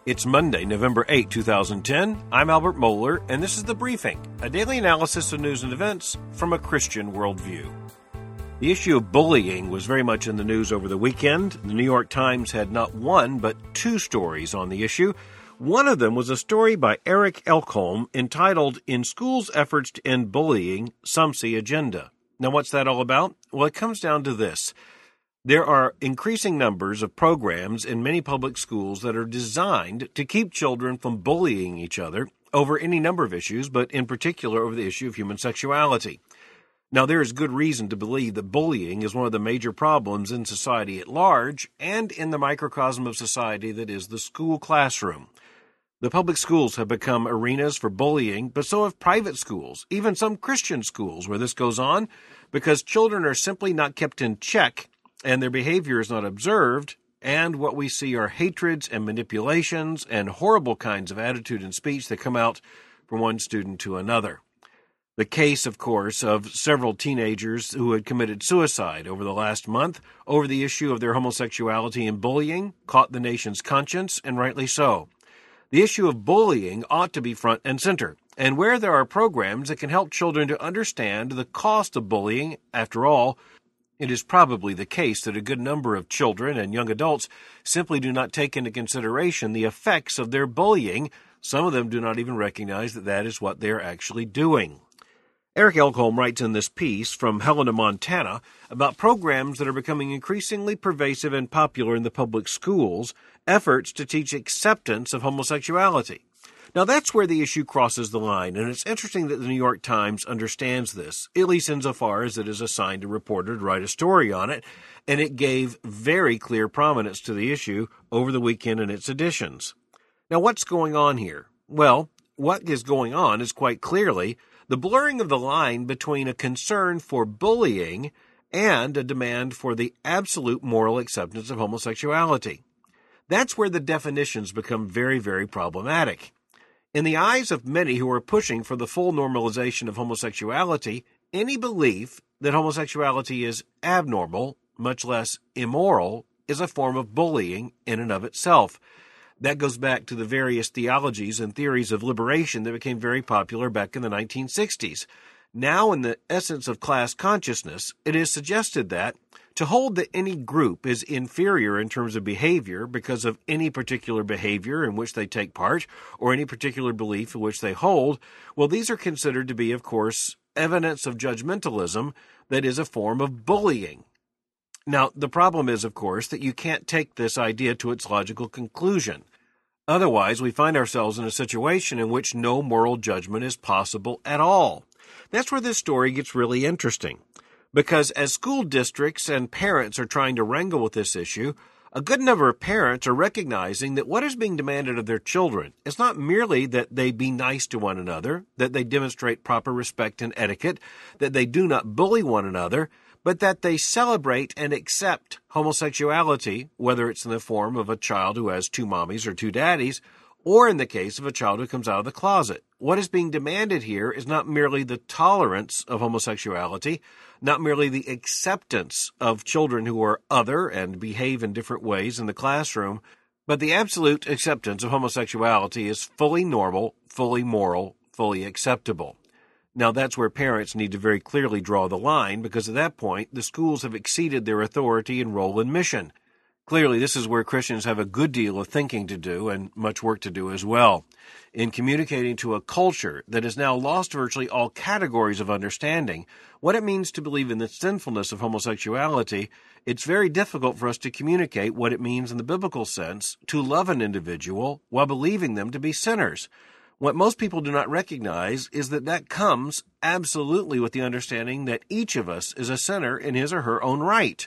It's Monday, November 8, 2010. I'm Albert Mohler, and this is The Briefing, a daily analysis of news and events from a Christian worldview. The issue of bullying was very much in the news over the weekend. The New York Times had not one, but two stories on the issue. One of them was a story by Eric Elkholm entitled, "In Schools' Efforts to End Bullying, Some See Agenda." Now, what's that all about? Well, it comes down to this. There are increasing numbers of programs in many public schools that are designed to keep children from bullying each other over any number of issues, but in particular over the issue of human sexuality. Now, there is good reason to believe that bullying is one of the major problems in society at large and in the microcosm of society that is the school classroom. The public schools have become arenas for bullying, but so have private schools, even some Christian schools where this goes on, because children are simply not kept in check and their behavior is not observed, and what we see are hatreds and manipulations and horrible kinds of attitude and speech that come out from one student to another. The case, of course, of several teenagers who had committed suicide over the last month over the issue of their homosexuality and bullying caught the nation's conscience, and rightly so. The issue of bullying ought to be front and center, and where there are programs that can help children to understand the cost of bullying, after all, it is probably the case that a good number of children and young adults simply do not take into consideration the effects of their bullying. Some of them do not even recognize that that is what they are actually doing. Eric Elkholm writes in this piece from Helena, Montana, about programs that are becoming increasingly pervasive and popular in the public schools, efforts to teach acceptance of homosexuality. Now, that's where the issue crosses the line, and it's interesting that the New York Times understands this, at least insofar as it is assigned a reporter to write a story on it, and it gave very clear prominence to the issue over the weekend in its editions. Now, what's going on here? Well, what is going on is quite clearly the blurring of the line between a concern for bullying and a demand for the absolute moral acceptance of homosexuality. That's where the definitions become very, very problematic. In the eyes of many who are pushing for the full normalization of homosexuality, any belief that homosexuality is abnormal, much less immoral, is a form of bullying in and of itself. That goes back to the various theologies and theories of liberation that became very popular back in the 1960s. Now, in the essence of class consciousness, it is suggested that to hold that any group is inferior in terms of behavior because of any particular behavior in which they take part or any particular belief in which they hold, well, these are considered to be, of course, evidence of judgmentalism that is a form of bullying. Now, the problem is, of course, that you can't take this idea to its logical conclusion. Otherwise, we find ourselves in a situation in which no moral judgment is possible at all. That's where this story gets really interesting. Because as school districts and parents are trying to wrangle with this issue, a good number of parents are recognizing that what is being demanded of their children is not merely that they be nice to one another, that they demonstrate proper respect and etiquette, that they do not bully one another, but that they celebrate and accept homosexuality, whether it's in the form of a child who has two mommies or two daddies, or in the case of a child who comes out of the closet. What is being demanded here is not merely the tolerance of homosexuality, not merely the acceptance of children who are other and behave in different ways in the classroom, but the absolute acceptance of homosexuality is fully normal, fully moral, fully acceptable. Now, that's where parents need to very clearly draw the line, because at that point, the schools have exceeded their authority and role and mission. Clearly, this is where Christians have a good deal of thinking to do and much work to do as well. In communicating to a culture that has now lost virtually all categories of understanding what it means to believe in the sinfulness of homosexuality, it's very difficult for us to communicate what it means in the biblical sense to love an individual while believing them to be sinners. What most people do not recognize is that that comes absolutely with the understanding that each of us is a sinner in his or her own right.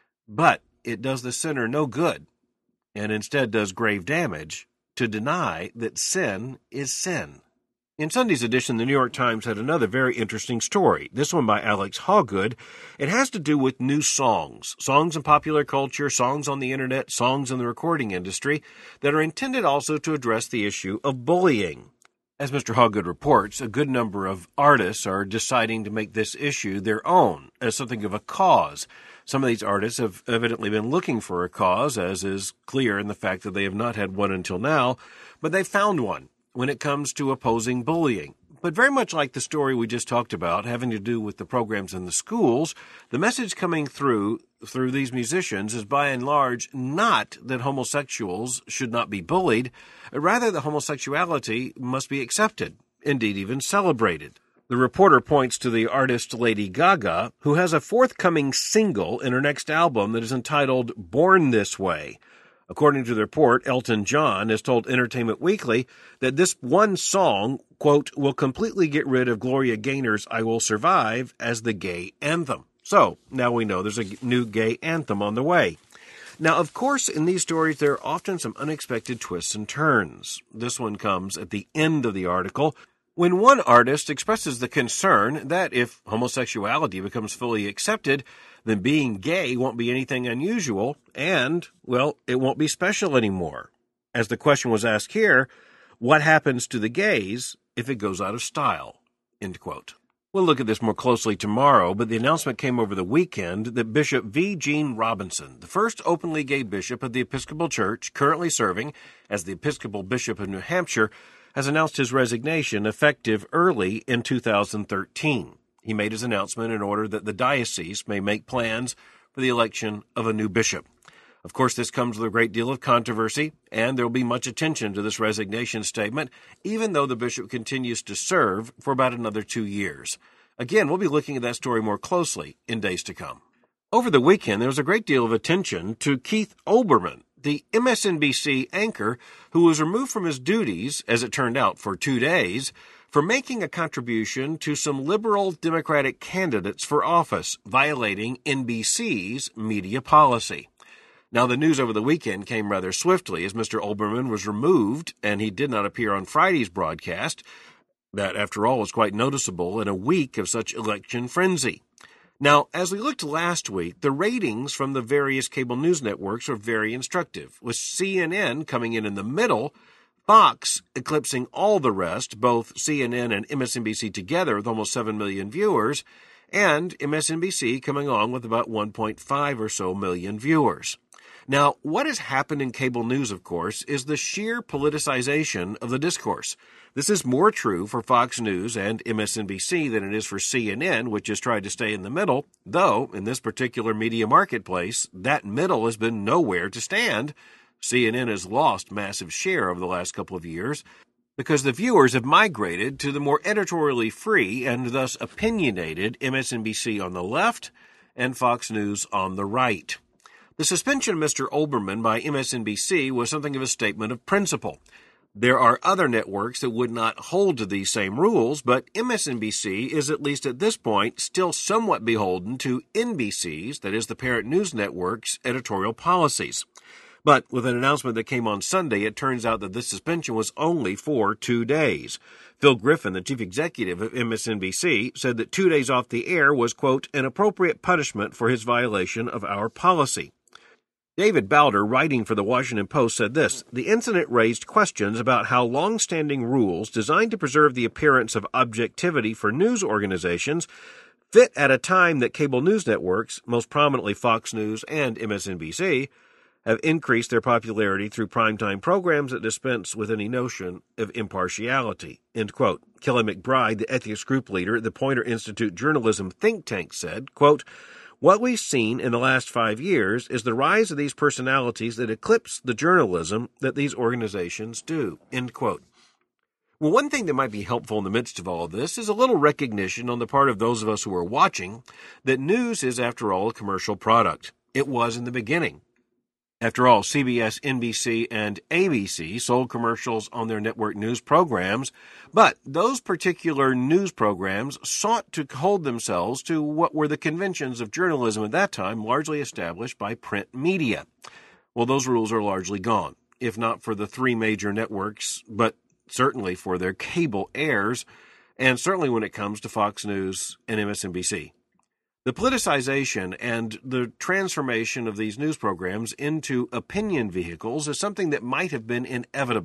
But it does the sinner no good, and instead does grave damage, to deny that sin is sin. In Sunday's edition, the New York Times had another very interesting story, this one by Alex Hawgood. It has to do with new songs in popular culture, songs on the internet, songs in the recording industry, that are intended also to address the issue of bullying. As Mr. Hoggood reports, a good number of artists are deciding to make this issue their own, as something of a cause. Some of these artists have evidently been looking for a cause, as is clear in the fact that they have not had one until now, but they found one when it comes to opposing bullying. But very much like the story we just talked about, having to do with the programs in the schools, the message coming through these musicians is by and large not that homosexuals should not be bullied, rather that homosexuality must be accepted, indeed even celebrated. The reporter points to the artist Lady Gaga, who has a forthcoming single in her next album that is entitled Born This Way. According to the report, Elton John has told Entertainment Weekly that this one song, quote, will completely get rid of Gloria Gaynor's I Will Survive as the gay anthem. So, now we know there's a new gay anthem on the way. Now, of course, in these stories, there are often some unexpected twists and turns. This one comes at the end of the article, when one artist expresses the concern that if homosexuality becomes fully accepted, then being gay won't be anything unusual, and, well, it won't be special anymore. As the question was asked here, what happens to the gays if it goes out of style? End quote. We'll look at this more closely tomorrow, but the announcement came over the weekend that Bishop V. Gene Robinson, the first openly gay bishop of the Episcopal Church, currently serving as the Episcopal Bishop of New Hampshire, has announced his resignation effective early in 2013. He made his announcement in order that the diocese may make plans for the election of a new bishop. Of course, this comes with a great deal of controversy, and there will be much attention to this resignation statement, even though the bishop continues to serve for about another 2 years. Again, we'll be looking at that story more closely in days to come. Over the weekend, there was a great deal of attention to Keith Olbermann, the MSNBC anchor who was removed from his duties, as it turned out, for 2 days, for making a contribution to some liberal Democratic candidates for office, violating NBC's media policy. Now, the news over the weekend came rather swiftly as Mr. Olbermann was removed, and he did not appear on Friday's broadcast. That, after all, was quite noticeable in a week of such election frenzy. Now, as we looked last week, the ratings from the various cable news networks are very instructive, with CNN coming in the middle, Fox eclipsing all the rest, both CNN and MSNBC together with almost 7 million viewers, and MSNBC coming on with about 1.5 or so million viewers. Now, what has happened in cable news, of course, is the sheer politicization of the discourse. This is more true for Fox News and MSNBC than it is for CNN, which has tried to stay in the middle, though in this particular media marketplace, that middle has been nowhere to stand. CNN has lost massive share over the last couple of years because the viewers have migrated to the more editorially free and thus opinionated MSNBC on the left and Fox News on the right. The suspension of Mr. Olbermann by MSNBC was something of a statement of principle. There are other networks that would not hold to these same rules, but MSNBC is, at least at this point, still somewhat beholden to NBC's, that is the parent news network's, editorial policies. But with an announcement that came on Sunday, it turns out that this suspension was only for 2 days. Phil Griffin, the chief executive of MSNBC, said that 2 days off the air was, quote, an appropriate punishment for his violation of our policy. David Bowder, writing for the Washington Post, said this: the incident raised questions about how long-standing rules designed to preserve the appearance of objectivity for news organizations fit at a time that cable news networks, most prominently Fox News and MSNBC, have increased their popularity through primetime programs that dispense with any notion of impartiality. End quote. Kelly McBride, the ethics group leader at the Poynter Institute journalism think tank, said, quote, what we've seen in the last 5 years is the rise of these personalities that eclipse the journalism that these organizations do. End quote. Well, one thing that might be helpful in the midst of all of this is a little recognition on the part of those of us who are watching that news is, after all, a commercial product. It was in the beginning. After all, CBS, NBC, and ABC sold commercials on their network news programs, but those particular news programs sought to hold themselves to what were the conventions of journalism at that time, largely established by print media. Well, those rules are largely gone, if not for the 3 major networks, but certainly for their cable heirs, and certainly when it comes to Fox News and MSNBC. The politicization and the transformation of these news programs into opinion vehicles is something that might have been inevitable.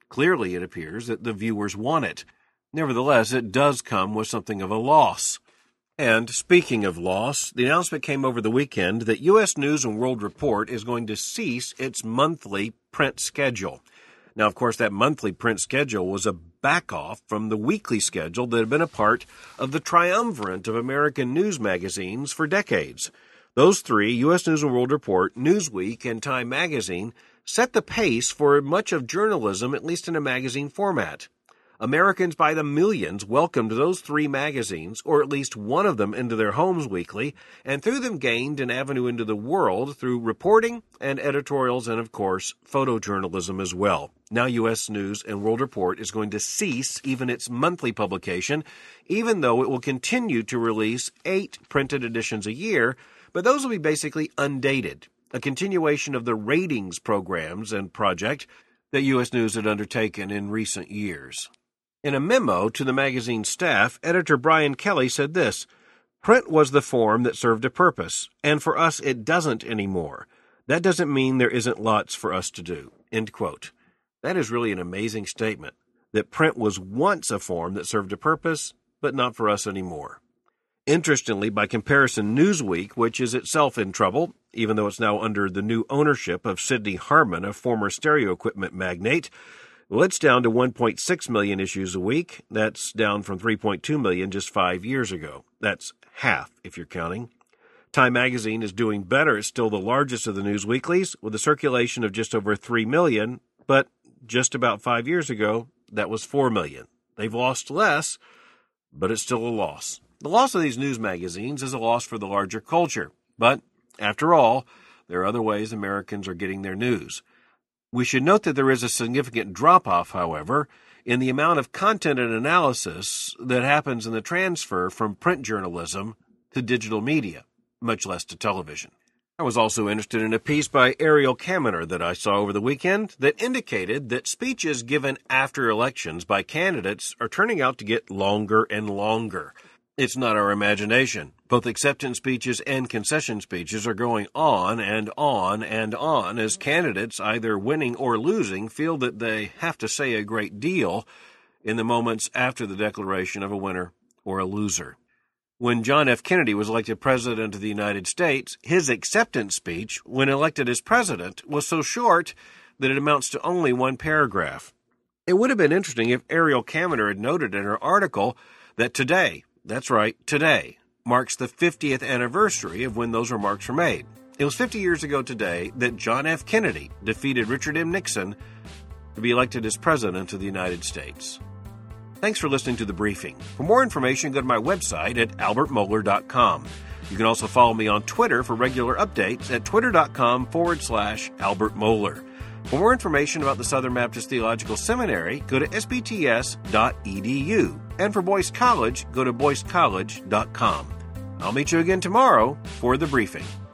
Clearly, it appears that the viewers want it. Nevertheless, it does come with something of a loss. And speaking of loss, the announcement came over the weekend that U.S. News & World Report is going to cease its monthly print schedule. Now, of course, that monthly print schedule was a back-off from the weekly schedule that had been a part of the triumvirate of American news magazines for decades. Those three, U.S. News & World Report, Newsweek, and Time Magazine, set the pace for much of journalism, at least in a magazine format. Americans by the millions welcomed those three magazines, or at least one of them, into their homes weekly, and through them gained an avenue into the world through reporting and editorials and, of course, photojournalism as well. Now U.S. News & World Report is going to cease even its monthly publication, even though it will continue to release 8 printed editions a year, but those will be basically undated, a continuation of the ratings programs and project that U.S. News had undertaken in recent years. In a memo to the magazine staff, editor Brian Kelly said this: "Print was the form that served a purpose, and for us it doesn't anymore. That doesn't mean there isn't lots for us to do." End quote. That is really an amazing statement, that print was once a form that served a purpose, but not for us anymore. Interestingly, by comparison, Newsweek, which is itself in trouble, even though it's now under the new ownership of Sidney Harman, a former stereo equipment magnate, well, it's down to 1.6 million issues a week. That's down from 3.2 million just 5 years ago. That's half, if you're counting. Time Magazine is doing better. It's still the largest of the news weeklies, with a circulation of just over 3 million, but just about 5 years ago, that was 4 million. They've lost less, but it's still a loss. The loss of these news magazines is a loss for the larger culture. But, after all, there are other ways Americans are getting their news. We should note that there is a significant drop-off, however, in the amount of content and analysis that happens in the transfer from print journalism to digital media, much less to television. I was also interested in a piece by Ariel Kaminer that I saw over the weekend that indicated that speeches given after elections by candidates are turning out to get longer and longer. It's not our imagination. Both acceptance speeches and concession speeches are going on and on and on as candidates, either winning or losing, feel that they have to say a great deal in the moments after the declaration of a winner or a loser. When John F. Kennedy was elected President of the United States, his acceptance speech, when elected as President, was so short that it amounts to only one paragraph. It would have been interesting if Ariel Kaminer had noted in her article that today, that's right, today, marks the 50th anniversary of when those remarks were made. It was 50 years ago today that John F. Kennedy defeated Richard M. Nixon to be elected as President of the United States. Thanks for listening to The Briefing. For more information, go to my website at albertmohler.com. You can also follow me on Twitter for regular updates at twitter.com/Albert Mohler. For more information about the Southern Baptist Theological Seminary, go to sbts.edu. And for Boyce College, go to boycecollege.com. I'll meet you again tomorrow for The Briefing.